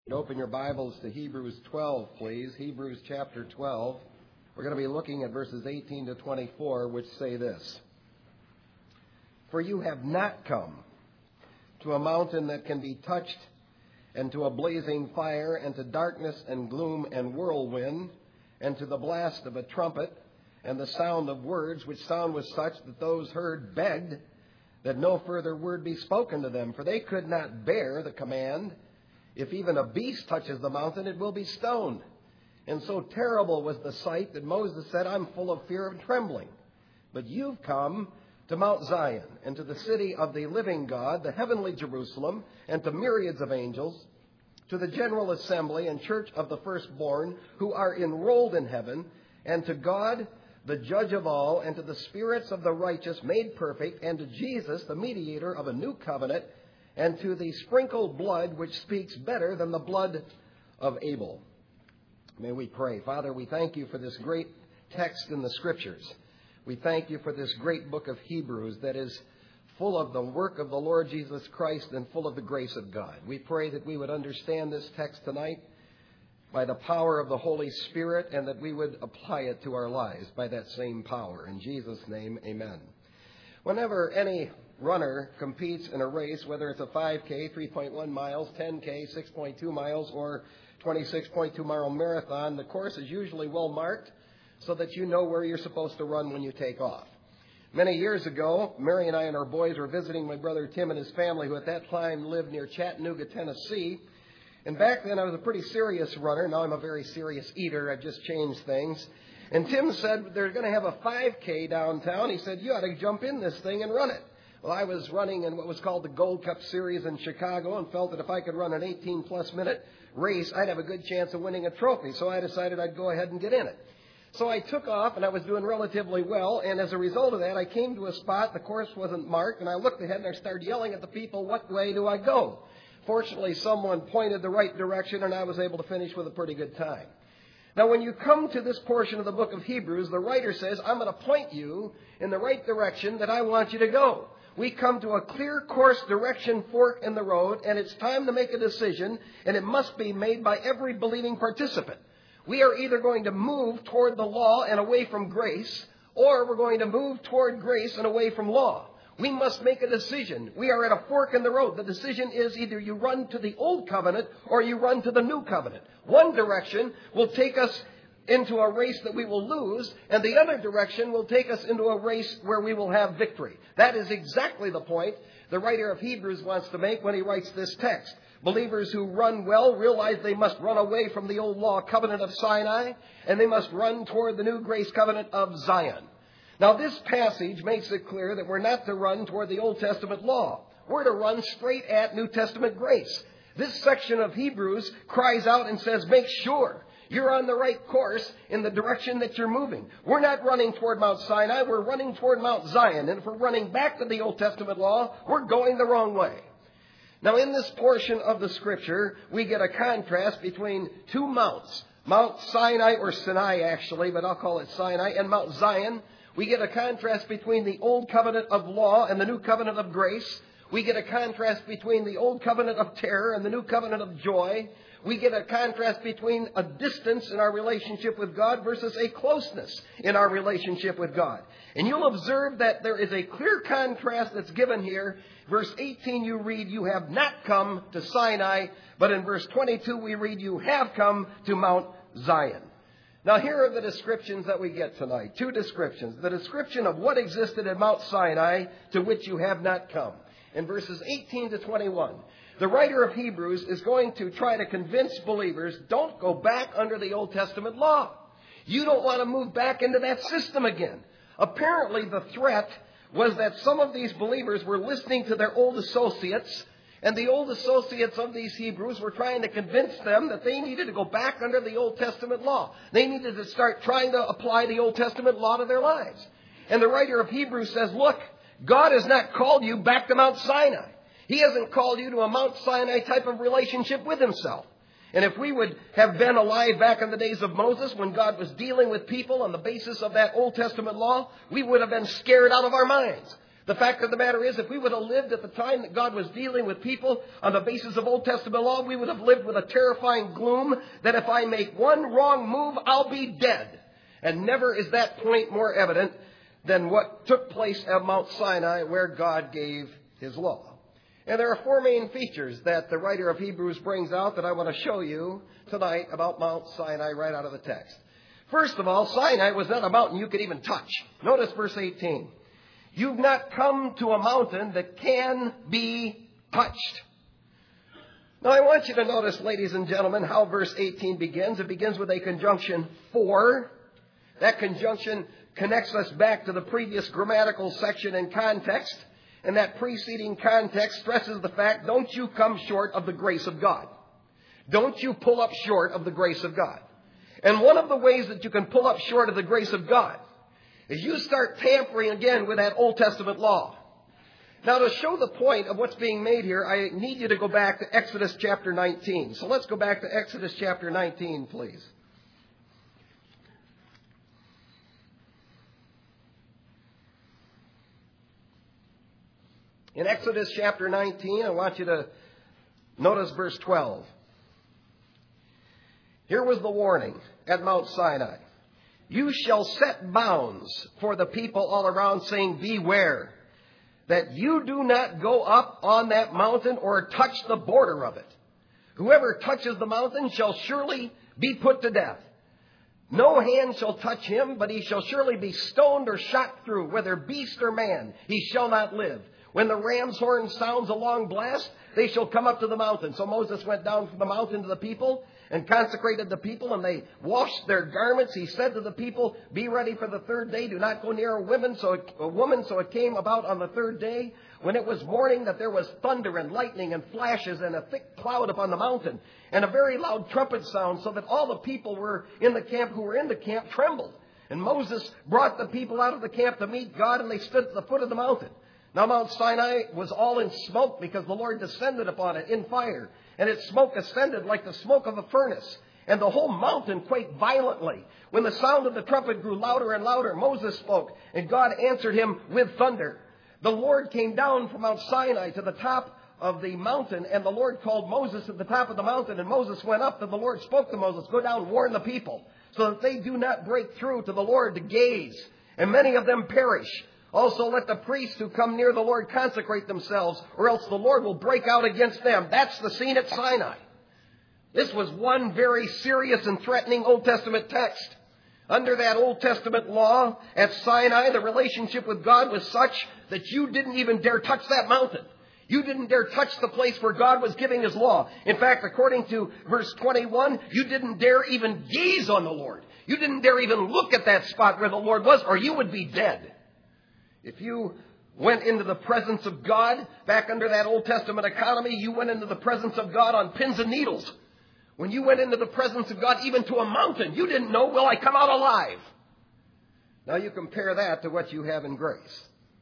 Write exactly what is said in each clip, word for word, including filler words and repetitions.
Open your Bibles to Hebrews twelve, please. Hebrews chapter twelve. We're going to be looking at verses eighteen to twenty-four, which say this. For you have not come to a mountain that can be touched, and to a blazing fire, and to darkness and gloom and whirlwind, and to the blast of a trumpet, and the sound of words, which sound was such that those heard begged that no further word be spoken to them, for they could not bear the command. If even a beast touches the mountain, it will be stoned. And so terrible was the sight that Moses said, I'm full of fear and trembling. But you've come to Mount Zion, and to the city of the living God, the heavenly Jerusalem, and to myriads of angels, to the general assembly and church of the firstborn who are enrolled in heaven, and to God, the judge of all, and to the spirits of the righteous made perfect, and to Jesus, the mediator of a new covenant, and to the sprinkled blood which speaks better than the blood of Abel. May we pray. Father, we thank you for this great text in the Scriptures. We thank you for this great book of Hebrews that is full of the work of the Lord Jesus Christ and full of the grace of God. We pray that we would understand this text tonight by the power of the Holy Spirit, and that we would apply it to our lives by that same power. In Jesus' name, amen. Whenever any runner competes in a race, whether it's a five K, three point one miles, ten K, six point two miles, or twenty-six point two mile marathon, the course is usually well marked so that you know where you're supposed to run when you take off. Many years ago, Mary and I and our boys were visiting my brother Tim and his family, who at that time lived near Chattanooga, Tennessee. And back then I was a pretty serious runner. Now I'm a very serious eater. I've just changed things. And Tim said, they're going to have a five K downtown. He said, you ought to jump in this thing and run it. Well, I was running in what was called the Gold Cup Series in Chicago and felt that if I could run an eighteen-plus minute race, I'd have a good chance of winning a trophy. So I decided I'd go ahead and get in it. So I took off, and I was doing relatively well. And as a result of that, I came to a spot. The course wasn't marked, and I looked ahead, and I started yelling at the people, what way do I go? Fortunately, someone pointed the right direction, and I was able to finish with a pretty good time. Now, when you come to this portion of the book of Hebrews, the writer says, I'm going to point you in the right direction that I want you to go. We come to a clear course direction fork in the road, and it's time to make a decision, and it must be made by every believing participant. We are either going to move toward the law and away from grace, or we're going to move toward grace and away from law. We must make a decision. We are at a fork in the road. The decision is either you run to the old covenant or you run to the new covenant. One direction will take us into a race that we will lose, and the other direction will take us into a race where we will have victory. That is exactly the point the writer of Hebrews wants to make when he writes this text. Believers who run well realize they must run away from the old law covenant of Sinai, and they must run toward the new grace covenant of Zion. Now, this passage makes it clear that we're not to run toward the Old Testament law. We're to run straight at New Testament grace. This section of Hebrews cries out and says, make sure you're on the right course in the direction that you're moving. We're not running toward Mount Sinai. We're running toward Mount Zion. And if we're running back to the Old Testament law, we're going the wrong way. Now, in this portion of the Scripture, we get a contrast between two mounts. Mount Sinai, or Sinai actually, but I'll call it Sinai, and Mount Zion. We get a contrast between the old covenant of law and the new covenant of grace. We get a contrast between the old covenant of terror and the new covenant of joy. We get a contrast between a distance in our relationship with God versus a closeness in our relationship with God. And you'll observe that there is a clear contrast that's given here. Verse eighteen, you read, you have not come to Sinai. But in verse twenty-two, we read, you have come to Mount Zion. Now, here are the descriptions that we get tonight. Two descriptions. The description of what existed at Mount Sinai, to which you have not come. In verses eighteen to twenty-one, the writer of Hebrews is going to try to convince believers, don't go back under the Old Testament law. You don't want to move back into that system again. Apparently, the threat was that some of these believers were listening to their old associates, and the old associates of these Hebrews were trying to convince them that they needed to go back under the Old Testament law. They needed to start trying to apply the Old Testament law to their lives. And the writer of Hebrews says, look, God has not called you back to Mount Sinai. He hasn't called you to a Mount Sinai type of relationship with himself. And if we would have been alive back in the days of Moses, when God was dealing with people on the basis of that Old Testament law, we would have been scared out of our minds. The fact of the matter is, if we would have lived at the time that God was dealing with people on the basis of Old Testament law, we would have lived with a terrifying gloom that if I make one wrong move, I'll be dead. And never is that point more evident than what took place at Mount Sinai, where God gave His law. And there are four main features that the writer of Hebrews brings out that I want to show you tonight about Mount Sinai right out of the text. First of all, Sinai was not a mountain you could even touch. Notice verse eighteen. You've not come to a mountain that can be touched. Now, I want you to notice, ladies and gentlemen, how verse eighteen begins. It begins with a conjunction for. That conjunction connects us back to the previous grammatical section and context. And that preceding context stresses the fact, don't you come short of the grace of God. Don't you pull up short of the grace of God. And one of the ways that you can pull up short of the grace of God is you start tampering again with that Old Testament law. Now, to show the point of what's being made here, I need you to go back to Exodus chapter nineteen. So let's go back to Exodus chapter nineteen, please. In Exodus chapter nineteen, I want you to notice verse twelve. Here was the warning at Mount Sinai. You shall set bounds for the people all around, saying, beware that you do not go up on that mountain or touch the border of it. Whoever touches the mountain shall surely be put to death. No hand shall touch him, but he shall surely be stoned or shot through, whether beast or man, he shall not live. When the ram's horn sounds a long blast, they shall come up to the mountain. So Moses went down from the mountain to the people and consecrated the people, and they washed their garments. He said to the people, be ready for the third day. Do not go near a woman. So it, a woman. So it came about on the third day, when it was morning, that there was thunder and lightning and flashes and a thick cloud upon the mountain, and a very loud trumpet sound, so that all the people were in the camp who were in the camp trembled. And Moses brought the people out of the camp to meet God, and they stood at the foot of the mountain. Now Mount Sinai was all in smoke because the Lord descended upon it in fire. And its smoke ascended like the smoke of a furnace. And the whole mountain quaked violently. When the sound of the trumpet grew louder and louder, Moses spoke, and God answered him with thunder. The Lord came down from Mount Sinai to the top of the mountain, and the Lord called Moses at the top of the mountain. And Moses went up, and the Lord spoke to Moses, go down, warn the people, so that they do not break through to the Lord to gaze, and many of them perish. Also, let the priests who come near the Lord consecrate themselves, or else the Lord will break out against them. That's the scene at Sinai. This was one very serious and threatening Old Testament text. Under that Old Testament law, at Sinai, the relationship with God was such that you didn't even dare touch that mountain. You didn't dare touch the place where God was giving His law. In fact, according to verse twenty-one, you didn't dare even gaze on the Lord. You didn't dare even look at that spot where the Lord was, or you would be dead. If you went into the presence of God, back under that Old Testament economy, you went into the presence of God on pins and needles. When you went into the presence of God, even to a mountain, you didn't know, will I come out alive? Now you compare that to what you have in grace.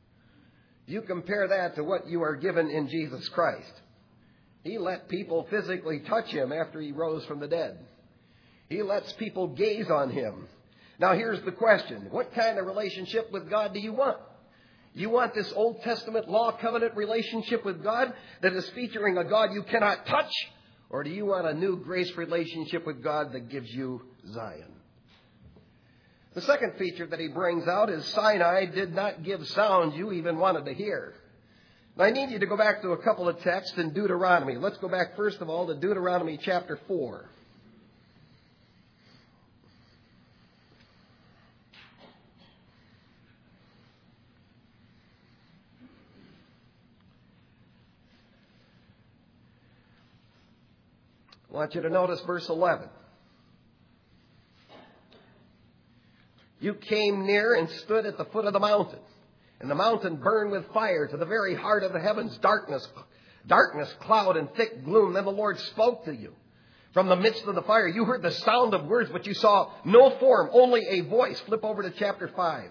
You compare that to what you are given in Jesus Christ. He let people physically touch Him after He rose from the dead. He lets people gaze on Him. Now here's the question. What kind of relationship with God do you want? You want this Old Testament law covenant relationship with God that is featuring a God you cannot touch? Or do you want a new grace relationship with God that gives you Zion? The second feature that he brings out is Sinai did not give sound you even wanted to hear. Now I need you to go back to a couple of texts in Deuteronomy. Let's go back first of all to Deuteronomy chapter four. I want you to notice verse eleven. You came near and stood at the foot of the mountain, and the mountain burned with fire to the very heart of the heavens, darkness, darkness, cloud, and thick gloom. Then the Lord spoke to you from the midst of the fire. You heard the sound of words, but you saw no form, only a voice. Flip over to chapter five.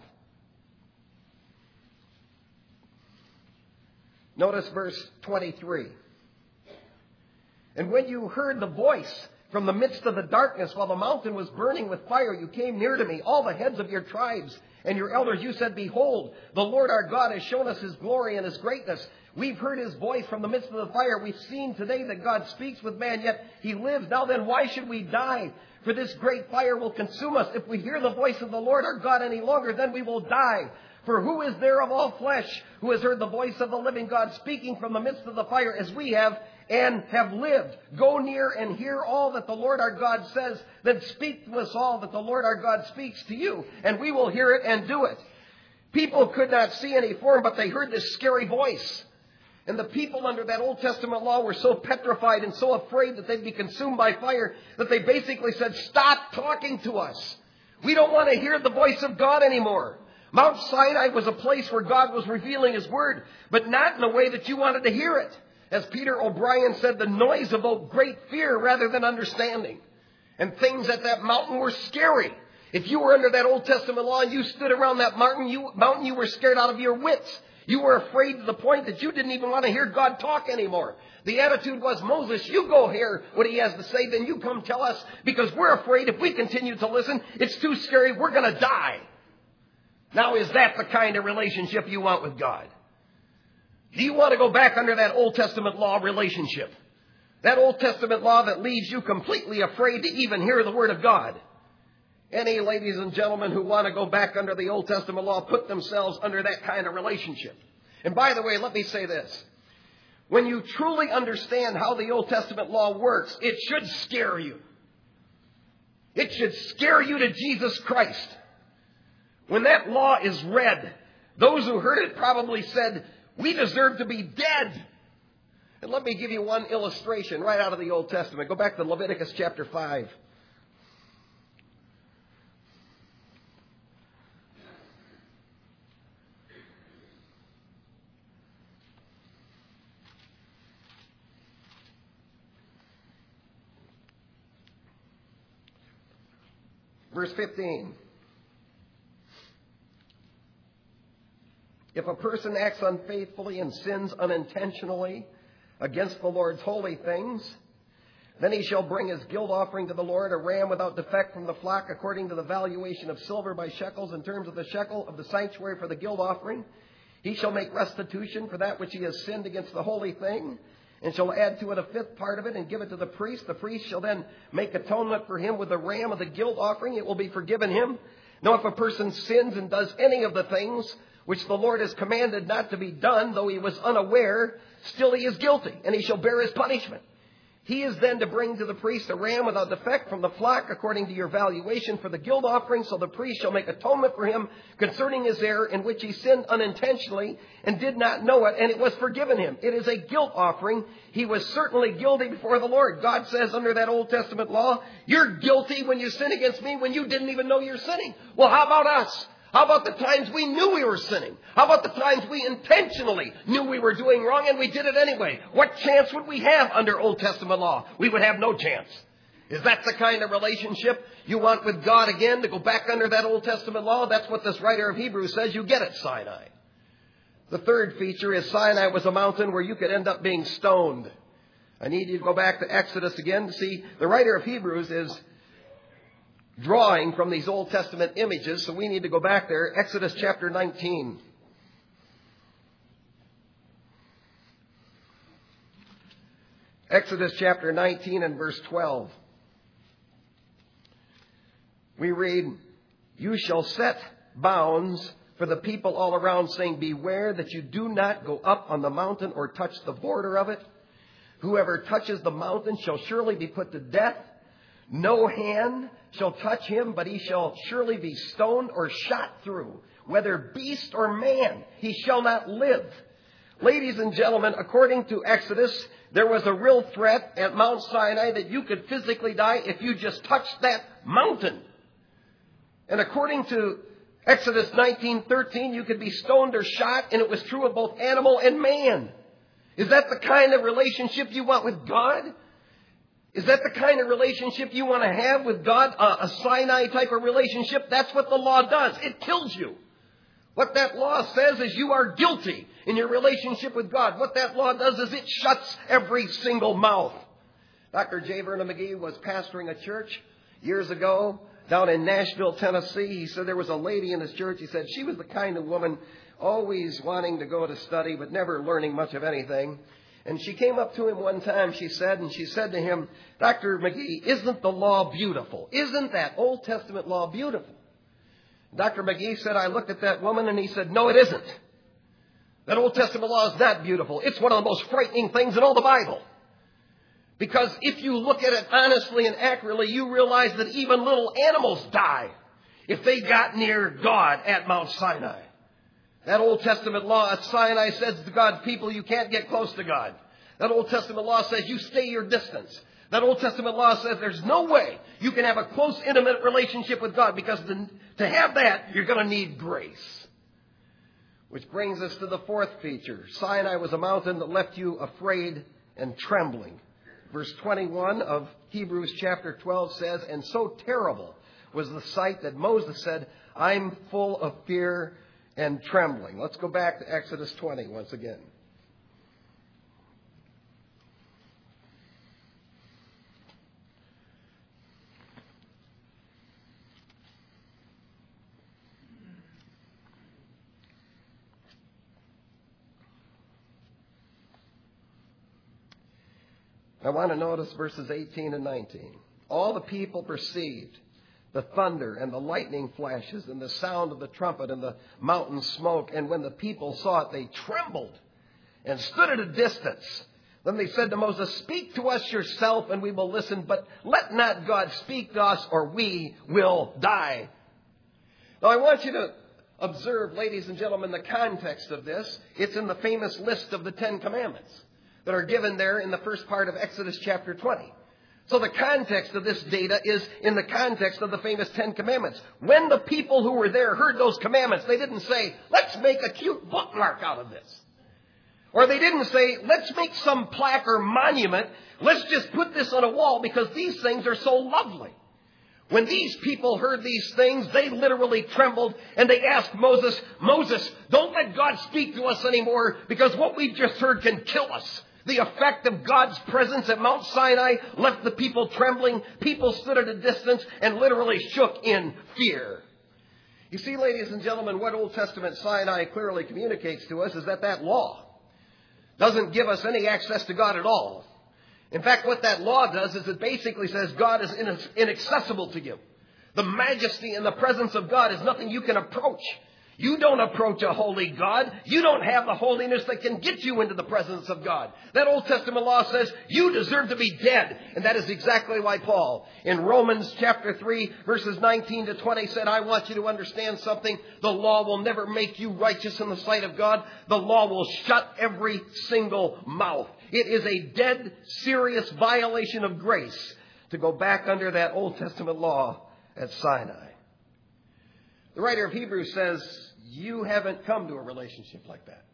Notice verse twenty-three. And when you heard the voice From the midst of the darkness, while the mountain was burning with fire, you came near to me, all the heads of your tribes and your elders. You said, behold, the Lord our God has shown us his glory and his greatness. We've heard his voice from the midst of the fire. We've seen today that God speaks with man, yet he lives. Now then, why should we die? For this great fire will consume us. If we hear the voice of the Lord our God any longer, then we will die. For who is there of all flesh who has heard the voice of the living God speaking from the midst of the fire as we have and have lived? Go near and hear all that the Lord our God says. Then speak to us all that the Lord our God speaks to you, and we will hear it and do it. People could not see any form, but they heard this scary voice. And the people under that Old Testament law were so petrified and so afraid that they'd be consumed by fire that they basically said, stop talking to us. We don't want to hear the voice of God anymore. Mount Sinai was a place where God was revealing his word, but not in a way that you wanted to hear it. As Peter O'Brien said, the noise evoked great fear rather than understanding. And things at that mountain were scary. If you were under that Old Testament law and you stood around that mountain, you, mountain, you were scared out of your wits. You were afraid to the point that you didn't even want to hear God talk anymore. The attitude was, Moses, you go hear what he has to say, then you come tell us, because we're afraid if we continue to listen, it's too scary, we're going to die. Now, is that the kind of relationship you want with God? Do you want to go back under that Old Testament law relationship? That Old Testament law that leaves you completely afraid to even hear the word of God? Any ladies and gentlemen who want to go back under the Old Testament law put themselves under that kind of relationship. And by the way, let me say this. When you truly understand how the Old Testament law works, it should scare you. It should scare you to Jesus Christ. When that law is read, those who heard it probably said, we deserve to be dead. And let me give you one illustration right out of the Old Testament. Go back to Leviticus chapter five. Verse fifteen. If a person acts unfaithfully and sins unintentionally against the Lord's holy things, then he shall bring his guilt offering to the Lord, a ram without defect from the flock, according to the valuation of silver by shekels, in terms of the shekel of the sanctuary for the guilt offering. He shall make restitution for that which he has sinned against the holy thing, and shall add to it a fifth part of it and give it to the priest. The priest shall then make atonement for him with the ram of the guilt offering. It will be forgiven him. Now, if a person sins and does any of the things which the Lord has commanded not to be done, though he was unaware, still he is guilty, and he shall bear his punishment. He is then to bring to the priest a ram without defect from the flock, according to your valuation for the guilt offering. So the priest shall make atonement for him concerning his error, in which he sinned unintentionally and did not know it, and it was forgiven him. It is a guilt offering. He was certainly guilty before the Lord. God says under that Old Testament law, you're guilty when you sin against me when you didn't even know you're sinning. Well, how about us? How about the times we knew we were sinning? How about the times we intentionally knew we were doing wrong and we did it anyway? What chance would we have under Old Testament law? We would have no chance. Is that the kind of relationship you want with God again, to go back under that Old Testament law? That's what this writer of Hebrews says you get at Sinai. The third feature is Sinai was a mountain where you could end up being stoned. I need you to go back to Exodus again to see the writer of Hebrews is drawing from these Old Testament images, so we need to go back there. Exodus chapter nineteen. Exodus chapter nineteen and verse twelve. We read, you shall set bounds for the people all around, saying, beware that you do not go up on the mountain or touch the border of it. Whoever touches the mountain shall surely be put to death. No hand shall touch him, but he shall surely be stoned or shot through. Whether beast or man, he shall not live. Ladies and gentlemen, according to Exodus, there was a real threat at Mount Sinai that you could physically die if you just touched that mountain. And according to Exodus nineteen thirteen, you could be stoned or shot, and it was true of both animal and man. Is that the kind of relationship you want with God? Is that the kind of relationship you want to have with God? A, a Sinai type of relationship? That's what the law does. It kills you. What that law says is you are guilty in your relationship with God. What that law does is it shuts every single mouth. Doctor J. Vernon McGee was pastoring a church years ago down in Nashville, Tennessee. He said there was a lady in his church. He said she was the kind of woman always wanting to go to study but never learning much of anything. And she came up to him one time, she said, and she said to him, Doctor McGee, isn't the law beautiful? Isn't that Old Testament law beautiful? Doctor McGee said, I looked at that woman and he said, no, it isn't. That Old Testament law is not beautiful. It's one of the most frightening things in all the Bible. Because if you look at it honestly and accurately, you realize that even little animals die if they got near God at Mount Sinai. That Old Testament law at Sinai says to God's people, you can't get close to God. That Old Testament law says you stay your distance. That Old Testament law says there's no way you can have a close, intimate relationship with God, because to, to have that, you're going to need grace. Which brings us to the fourth feature. Sinai was a mountain that left you afraid and trembling. Verse twenty-one of Hebrews chapter twelve says, and so terrible was the sight that Moses said, I'm full of fear and trembling. Let's go back to Exodus twenty once again. I want to notice verses eighteen and nineteen. All the people perceived the thunder and the lightning flashes and the sound of the trumpet and the mountain smoke. And when the people saw it, they trembled and stood at a distance. Then they said to Moses, speak to us yourself and we will listen, but let not God speak to us or we will die. Now I want you to observe, ladies and gentlemen, the context of this. It's in the famous list of the Ten Commandments that are given there in the first part of Exodus chapter twenty. So the context of this data is in the context of the famous Ten Commandments. When the people who were there heard those commandments, they didn't say, let's make a cute bookmark out of this. Or they didn't say, let's make some plaque or monument. Let's just put this on a wall because these things are so lovely. When these people heard these things, they literally trembled and they asked Moses, Moses, don't let God speak to us anymore because what we've just heard can kill us. The effect of God's presence at Mount Sinai left the people trembling. People stood at a distance and literally shook in fear. You see, ladies and gentlemen, what Old Testament Sinai clearly communicates to us is that that law doesn't give us any access to God at all. In fact, what that law does is it basically says God is inaccessible to you. The majesty and the presence of God is nothing you can approach. You don't approach a holy God. You don't have the holiness that can get you into the presence of God. That Old Testament law says you deserve to be dead. And that is exactly why Paul, in Romans chapter three, verses nineteen to twenty, said, I want you to understand something. The law will never make you righteous in the sight of God. The law will shut every single mouth. It is a dead, serious violation of grace to go back under that Old Testament law at Sinai. The writer of Hebrews says, you haven't come to a relationship like that.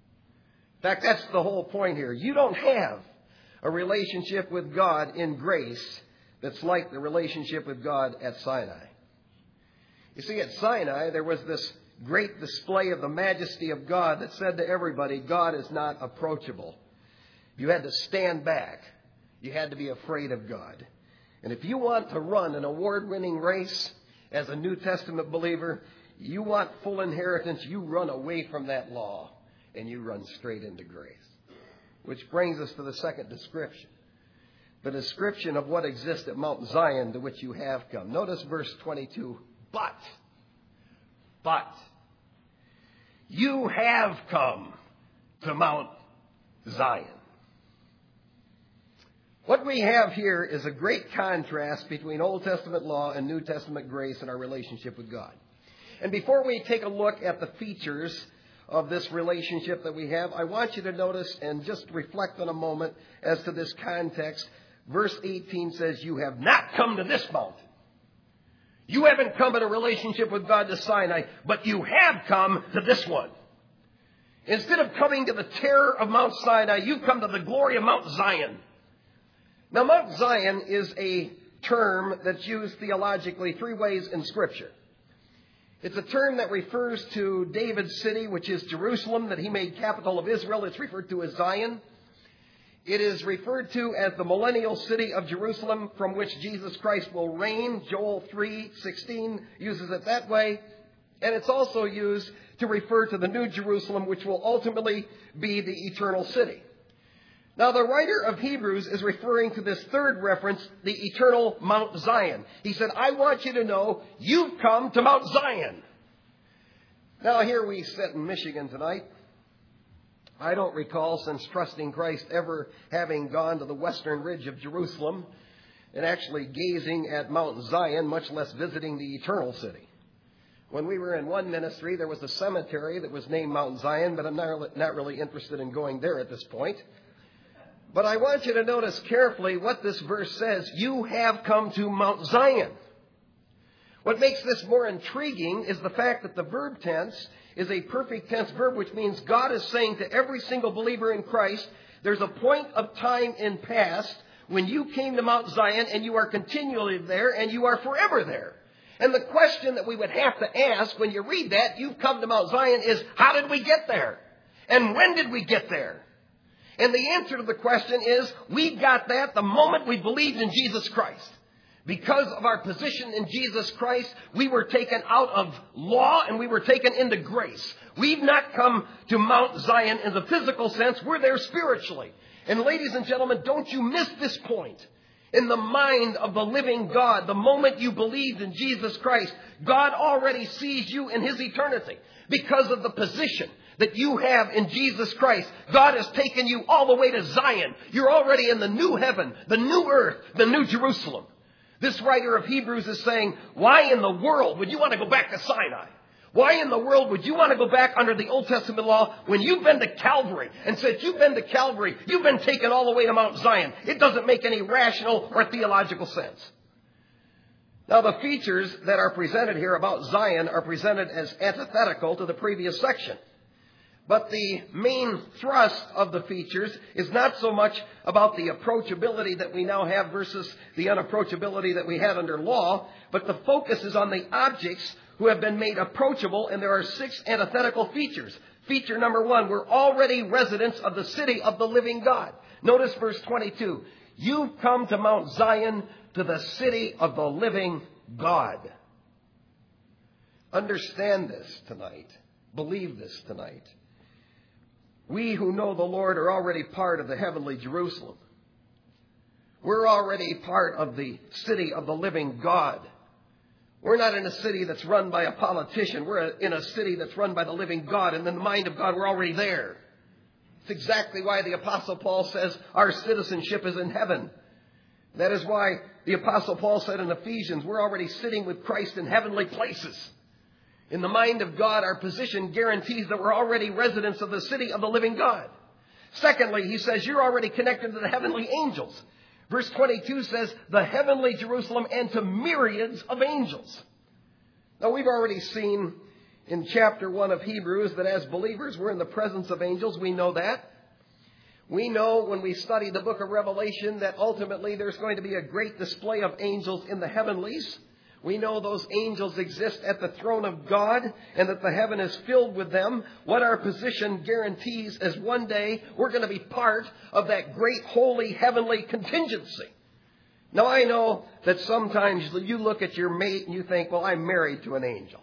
In fact, that's the whole point here. You don't have a relationship with God in grace that's like the relationship with God at Sinai. You see, at Sinai, there was this great display of the majesty of God that said to everybody, God is not approachable. You had to stand back. You had to be afraid of God. And if you want to run an award-winning race as a New Testament believer, you want full inheritance, you run away from that law and you run straight into grace. Which brings us to the second description. The description of what exists at Mount Zion to which you have come. Notice verse twenty-two. But, but, you have come to Mount Zion. What we have here is a great contrast between Old Testament law and New Testament grace in our relationship with God. And before we take a look at the features of this relationship that we have, I want you to notice and just reflect on a moment as to this context. Verse eighteen says, you have not come to this mountain. You haven't come in a relationship with God to Sinai, but you have come to this one. Instead of coming to the terror of Mount Sinai, you've come to the glory of Mount Zion. Now, Mount Zion is a term that's used theologically three ways in Scripture. It's a term that refers to David's city, which is Jerusalem, that he made capital of Israel. It's referred to as Zion. It is referred to as the millennial city of Jerusalem, from which Jesus Christ will reign. Joel three sixteen uses it that way. And it's also used to refer to the New Jerusalem, which will ultimately be the eternal city. Now, the writer of Hebrews is referring to this third reference, the eternal Mount Zion. He said, I want you to know you've come to Mount Zion. Now, here we sit in Michigan tonight. I don't recall, since trusting Christ, ever having gone to the western ridge of Jerusalem and actually gazing at Mount Zion, much less visiting the eternal city. When we were in one ministry, there was a cemetery that was named Mount Zion, but I'm not, not really interested in going there at this point. But I want you to notice carefully what this verse says. You have come to Mount Zion. What makes this more intriguing is the fact that the verb tense is a perfect tense verb, which means God is saying to every single believer in Christ, there's a point of time in past when you came to Mount Zion and you are continually there and you are forever there. And the question that we would have to ask when you read that, you've come to Mount Zion, is how did we get there? And when did we get there? And the answer to the question is, we got that the moment we believed in Jesus Christ. Because of our position in Jesus Christ, we were taken out of law and we were taken into grace. We've not come to Mount Zion in the physical sense. We're there spiritually. And ladies and gentlemen, don't you miss this point. In the mind of the living God, the moment you believed in Jesus Christ, God already sees you in His eternity. Because of the position that you have in Jesus Christ, God has taken you all the way to Zion. You're already in the new heaven, the new earth, the new Jerusalem. This writer of Hebrews is saying, why in the world would you want to go back to Sinai? Why in the world would you want to go back under the Old Testament law when you've been to Calvary? And since you've been to Calvary, you've been taken all the way to Mount Zion. It doesn't make any rational or theological sense. Now, the features that are presented here about Zion are presented as antithetical to the previous section. But the main thrust of the features is not so much about the approachability that we now have versus the unapproachability that we had under law, but the focus is on the objects who have been made approachable, and there are six antithetical features. Feature number one, we're already residents of the city of the living God. Notice verse twenty-two. You've come to Mount Zion, to the city of the living God. Understand this tonight. Believe this tonight. We who know the Lord are already part of the heavenly Jerusalem. We're already part of the city of the living God. We're not in a city that's run by a politician. We're in a city that's run by the living God. And in the mind of God, we're already there. It's exactly why the Apostle Paul says our citizenship is in heaven. That is why the Apostle Paul said in Ephesians, we're already sitting with Christ in heavenly places. In the mind of God, our position guarantees that we're already residents of the city of the living God. Secondly, he says you're already connected to the heavenly angels. Verse twenty-two says the heavenly Jerusalem and to myriads of angels. Now, we've already seen in chapter one of Hebrews that as believers, we're in the presence of angels. We know that. We know when we study the book of Revelation that ultimately there's going to be a great display of angels in the heavenlies. We know those angels exist at the throne of God and that the heaven is filled with them. What our position guarantees is one day we're going to be part of that great holy heavenly contingency. Now, I know that sometimes you look at your mate and you think, well, I'm married to an angel.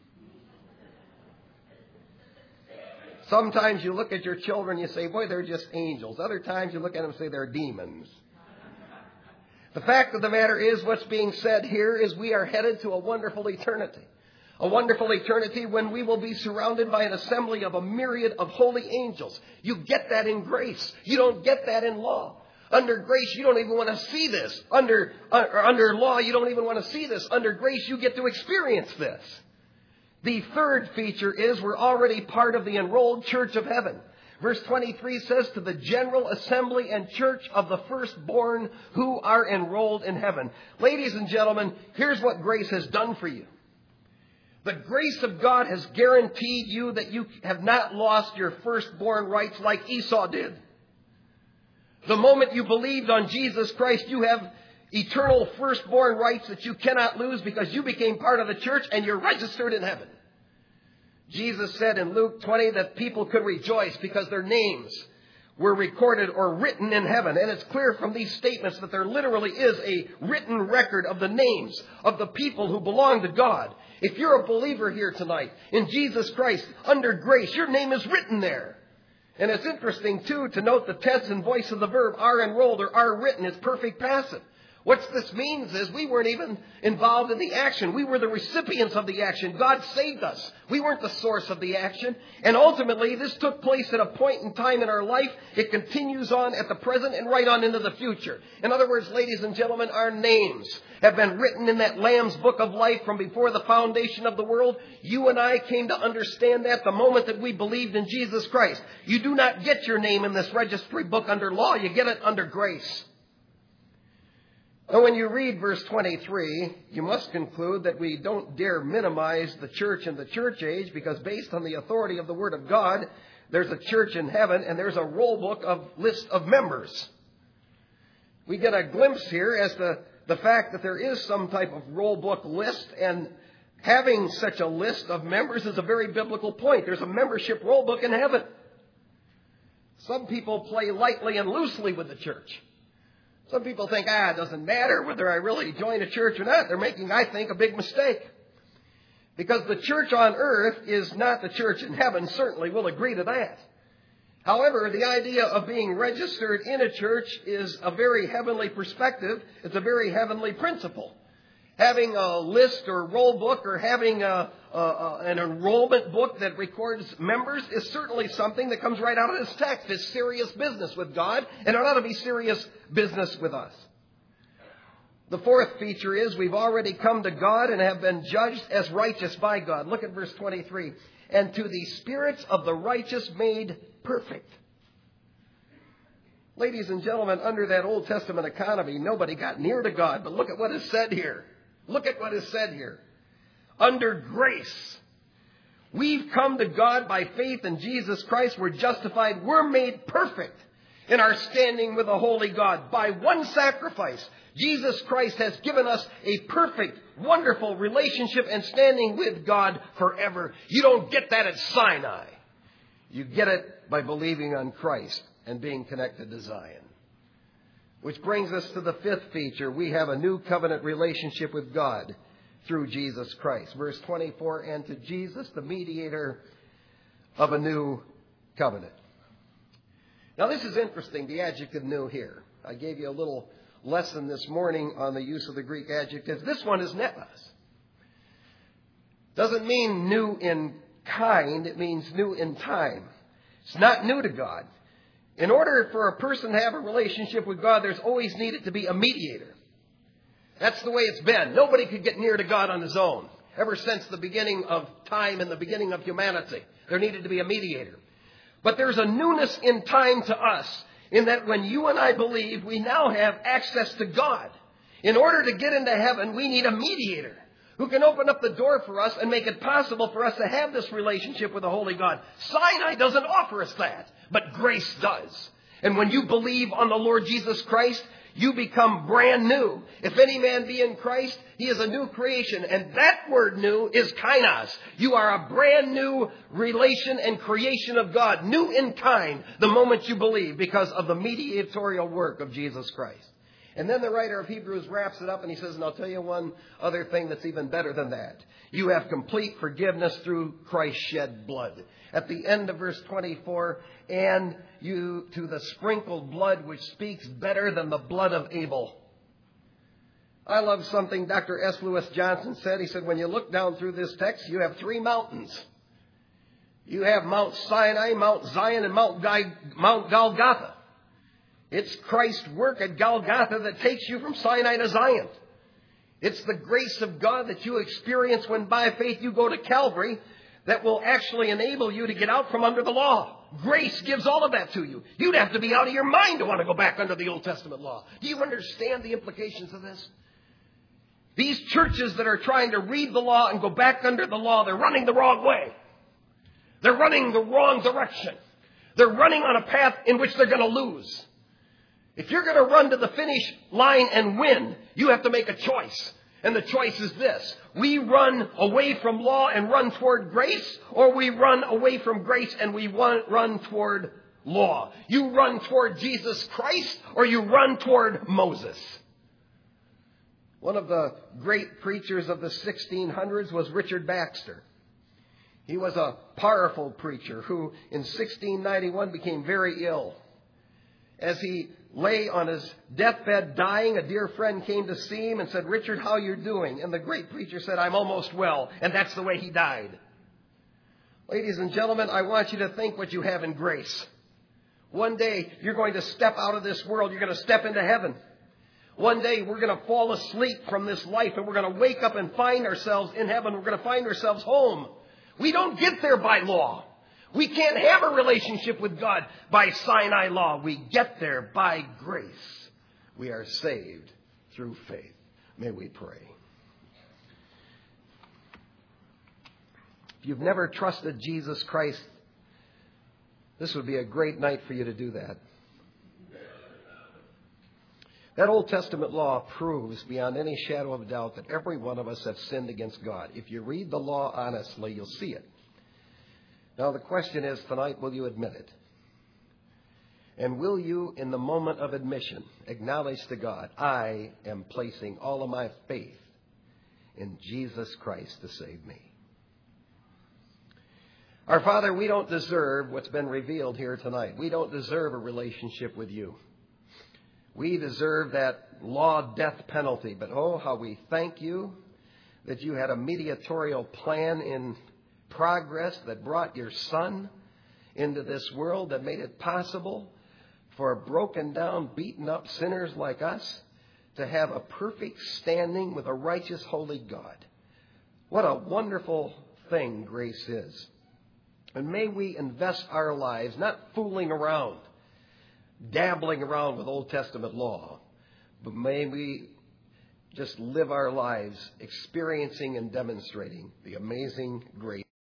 Sometimes you look at your children and you say, boy, they're just angels. Other times you look at them and say they're demons. The fact of the matter is, what's being said here is we are headed to a wonderful eternity. A wonderful eternity when we will be surrounded by an assembly of a myriad of holy angels. You get that in grace. You don't get that in law. Under grace, you don't even want to see this. Under, uh, under law, you don't even want to see this. Under grace, you get to experience this. The third feature is we're already part of the enrolled church of heaven. Verse twenty-three says, to the general assembly and church of the firstborn who are enrolled in heaven. Ladies and gentlemen, here's what grace has done for you. The grace of God has guaranteed you that you have not lost your firstborn rights like Esau did. The moment you believed on Jesus Christ, you have eternal firstborn rights that you cannot lose because you became part of the church and you're registered in heaven. Jesus said in Luke twenty that people could rejoice because their names were recorded or written in heaven. And it's clear from these statements that there literally is a written record of the names of the people who belong to God. If you're a believer here tonight in Jesus Christ under grace, your name is written there. And it's interesting, too, to note the tense and voice of the verb are enrolled or are written is perfect passive. What this means is we weren't even involved in the action. We were the recipients of the action. God saved us. We weren't the source of the action. And ultimately, this took place at a point in time in our life. It continues on at the present and right on into the future. In other words, ladies and gentlemen, our names have been written in that Lamb's book of life from before the foundation of the world. You and I came to understand that the moment that we believed in Jesus Christ. You do not get your name in this registry book under law. You get it under grace. Now, when you read verse twenty-three, you must conclude that we don't dare minimize the church in the church age, because based on the authority of the Word of God, there's a church in heaven and there's a roll book of list of members. We get a glimpse here as to the fact that there is some type of roll book list, and having such a list of members is a very biblical point. There's a membership roll book in heaven. Some people play lightly and loosely with the church. Some people think, ah, it doesn't matter whether I really join a church or not. They're making, I think, a big mistake. Because the church on earth is not the church in heaven. Certainly, we'll agree to that. However, the idea of being registered in a church is a very heavenly perspective. It's a very heavenly principle. Having a list or roll book or having a, a, a, an enrollment book that records members is certainly something that comes right out of this text. It's serious business with God, and it ought to be serious business with us. The fourth feature is we've already come to God and have been judged as righteous by God. Look at verse twenty-three. And to the spirits of the righteous made perfect. Ladies and gentlemen, under that Old Testament economy, nobody got near to God. But look at what is said here. Look at what is said here. Under grace, we've come to God by faith in Jesus Christ. We're justified. We're made perfect in our standing with the holy God. By one sacrifice, Jesus Christ has given us a perfect, wonderful relationship and standing with God forever. You don't get that at Sinai. You get it by believing on Christ and being connected to Zion. Which brings us to the fifth feature. We have a new covenant relationship with God through Jesus Christ. Verse twenty-four, and to Jesus, the mediator of a new covenant. Now, this is interesting, the adjective new here. I gave you a little lesson this morning on the use of the Greek adjectives. This one is neos. Doesn't mean new in kind. It means new in time. It's not new to God. In order for a person to have a relationship with God, there's always needed to be a mediator. That's the way it's been. Nobody could get near to God on his own. Ever since the beginning of time and the beginning of humanity, there needed to be a mediator. But there's a newness in time to us, in that when you and I believe, we now have access to God. In order to get into heaven, we need a mediator who can open up the door for us and make it possible for us to have this relationship with the Holy God. Sinai doesn't offer us that, but grace does. And when you believe on the Lord Jesus Christ, you become brand new. If any man be in Christ, he is a new creation. And that word new is kainos. You are a brand new relation and creation of God, new in kind, the moment you believe, because of the mediatorial work of Jesus Christ. And then the writer of Hebrews wraps it up and he says, and I'll tell you one other thing that's even better than that. You have complete forgiveness through Christ's shed blood. At the end of verse twenty-four, and you to the sprinkled blood which speaks better than the blood of Abel. I love something Doctor S. Lewis Johnson said. He said, when you look down through this text, you have three mountains. You have Mount Sinai, Mount Zion, and Mount, Gal- Mount Golgotha. It's Christ's work at Golgotha that takes you from Sinai to Zion. It's the grace of God that you experience when by faith you go to Calvary that will actually enable you to get out from under the law. Grace gives all of that to you. You'd have to be out of your mind to want to go back under the Old Testament law. Do you understand the implications of this? These churches that are trying to read the law and go back under the law, they're running the wrong way. They're running the wrong direction. They're running on a path in which they're going to lose. If you're going to run to the finish line and win, you have to make a choice. And the choice is this. We run away from law and run toward grace, or we run away from grace and we run toward law. You run toward Jesus Christ or you run toward Moses. One of the great preachers of the sixteen hundreds was Richard Baxter. He was a powerful preacher who in sixteen ninety-one became very ill. As he lay on his deathbed dying, a dear friend came to see him and said, "Richard, how are you doing?" And the great preacher said, "I'm almost well." And that's the way he died. Ladies and gentlemen, I want you to think what you have in grace. One day you're going to step out of this world. You're going to step into heaven. One day we're going to fall asleep from this life and we're going to wake up and find ourselves in heaven. We're going to find ourselves home. We don't get there by law. We can't have a relationship with God by Sinai law. We get there by grace. We are saved through faith. May we pray. If you've never trusted Jesus Christ, this would be a great night for you to do that. That Old Testament law proves beyond any shadow of doubt that every one of us have sinned against God. If you read the law honestly, you'll see it. Now the question is tonight, will you admit it? And will you, in the moment of admission, acknowledge to God, I am placing all of my faith in Jesus Christ to save me? Our Father, we don't deserve what's been revealed here tonight. We don't deserve a relationship with you. We deserve that law death penalty. But oh, how we thank you that you had a mediatorial plan in progress that brought your Son into this world, that made it possible for broken down, beaten up sinners like us to have a perfect standing with a righteous, holy God. What a wonderful thing grace is. And may we invest our lives not fooling around, dabbling around with Old Testament law, but may we just live our lives experiencing and demonstrating the amazing grace